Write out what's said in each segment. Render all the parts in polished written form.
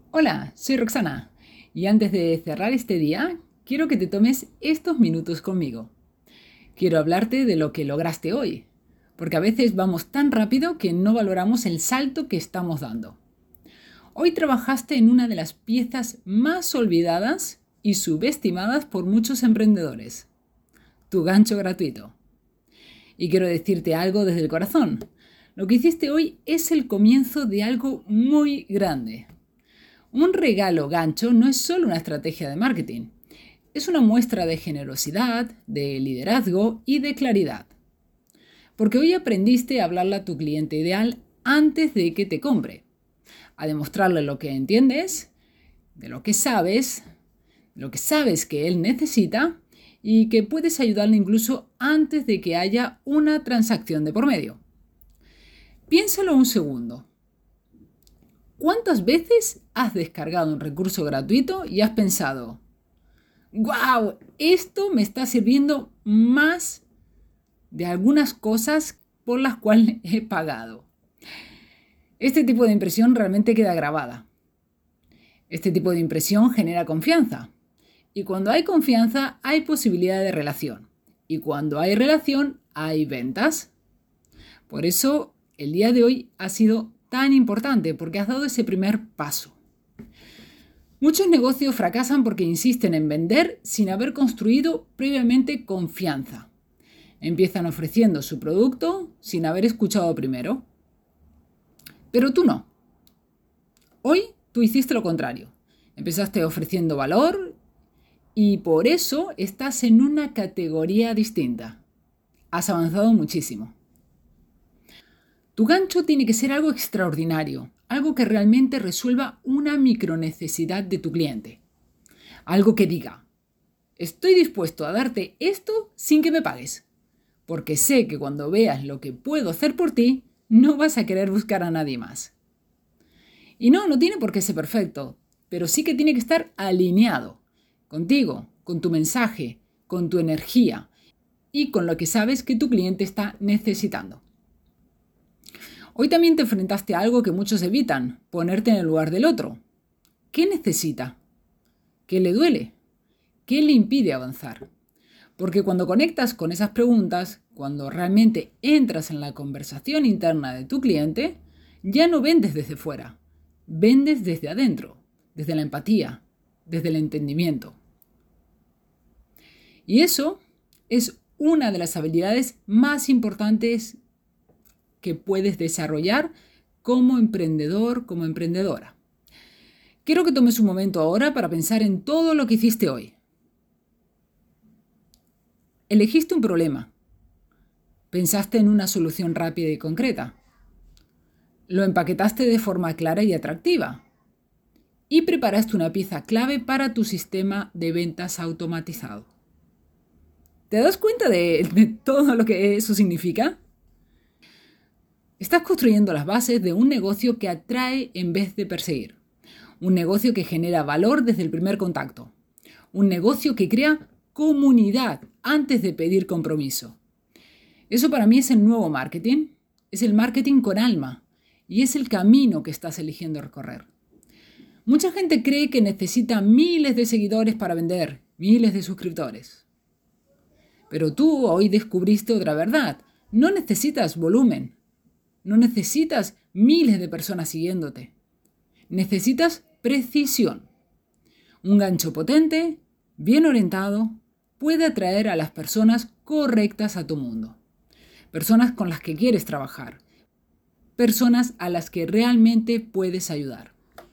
Hola, soy Roxana y antes de cerrar este día, quiero que te tomes estos minutos conmigo. Quiero hablarte de lo que lograste hoy, porque a veces vamos tan rápido que no valoramos el salto que estamos dando. Hoy trabajaste en una de las piezas más olvidadas y subestimadas por muchos emprendedores, tu gancho gratuito. Y quiero decirte algo desde el corazón. Lo que hiciste hoy es el comienzo de algo muy grande. Un regalo gancho no es solo una estrategia de marketing, es una muestra de generosidad, de liderazgo y de claridad. Porque hoy aprendiste a hablarle a tu cliente ideal antes de que te compre, a demostrarle lo que entiendes, de lo que sabes que él necesita y que puedes ayudarle incluso antes de que haya una transacción de por medio. Piénsalo un segundo. ¿Cuántas veces has descargado un recurso gratuito y has pensado, ¡wow! Esto me está sirviendo más de algunas cosas por las cuales he pagado? Este tipo de impresión realmente queda grabada. Este tipo de impresión genera confianza. Y cuando hay confianza, hay posibilidad de relación. Y cuando hay relación, hay ventas. Por eso, el día de hoy ha sido tan importante porque has dado ese primer paso. Muchos negocios fracasan porque insisten en vender sin haber construido previamente confianza. Empiezan ofreciendo su producto sin haber escuchado primero. Pero tú no. Hoy tú hiciste lo contrario. Empezaste ofreciendo valor y por eso estás en una categoría distinta. Has avanzado muchísimo. Tu gancho tiene que ser algo extraordinario, algo que realmente resuelva una micronecesidad de tu cliente. Algo que diga, estoy dispuesto a darte esto sin que me pagues, porque sé que cuando veas lo que puedo hacer por ti, no vas a querer buscar a nadie más. Y no tiene por qué ser perfecto, pero sí que tiene que estar alineado contigo, con tu mensaje, con tu energía y con lo que sabes que tu cliente está necesitando. Hoy también te enfrentaste a algo que muchos evitan, ponerte en el lugar del otro. ¿Qué necesita? ¿Qué le duele? ¿Qué le impide avanzar? Porque cuando conectas con esas preguntas, cuando realmente entras en la conversación interna de tu cliente, ya no vendes desde fuera, vendes desde adentro, desde la empatía, desde el entendimiento. Y eso es una de las habilidades más importantes que puedes desarrollar como emprendedor, como emprendedora. Quiero que tomes un momento ahora para pensar en todo lo que hiciste hoy. Elegiste un problema. Pensaste en una solución rápida y concreta. Lo empaquetaste de forma clara y atractiva. Y preparaste una pieza clave para tu sistema de ventas automatizado. ¿Te das cuenta de todo lo que eso significa? Estás construyendo las bases de un negocio que atrae en vez de perseguir. Un negocio que genera valor desde el primer contacto. Un negocio que crea comunidad antes de pedir compromiso. Eso para mí es el nuevo marketing. Es el marketing con alma. Y es el camino que estás eligiendo recorrer. Mucha gente cree que necesita miles de seguidores para vender, miles de suscriptores. Pero tú hoy descubriste otra verdad. No necesitas volumen. No necesitas miles de personas siguiéndote. Necesitas precisión. Un gancho potente, bien orientado, puede atraer a las personas correctas a tu mundo. Personas con las que quieres trabajar. Personas a las que realmente puedes ayudar.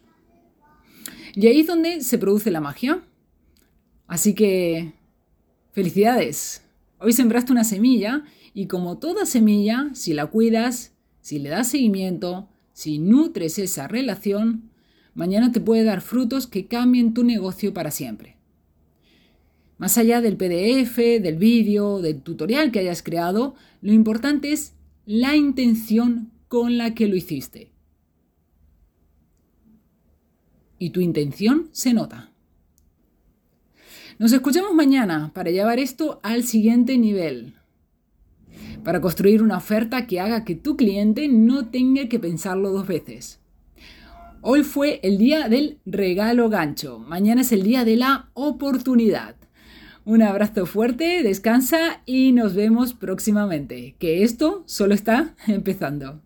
Y ahí es donde se produce la magia. Así que, felicidades. Hoy sembraste una semilla y como toda semilla, si la cuidas, si le das seguimiento, si nutres esa relación, mañana te puede dar frutos que cambien tu negocio para siempre. Más allá del PDF, del vídeo, del tutorial que hayas creado, lo importante es la intención con la que lo hiciste. Y tu intención se nota. Nos escuchamos mañana para llevar esto al siguiente nivel. Para construir una oferta que haga que tu cliente no tenga que pensarlo dos veces. Hoy fue el día del regalo gancho. Mañana es el día de la oportunidad. Un abrazo fuerte, descansa y nos vemos próximamente, que esto solo está empezando.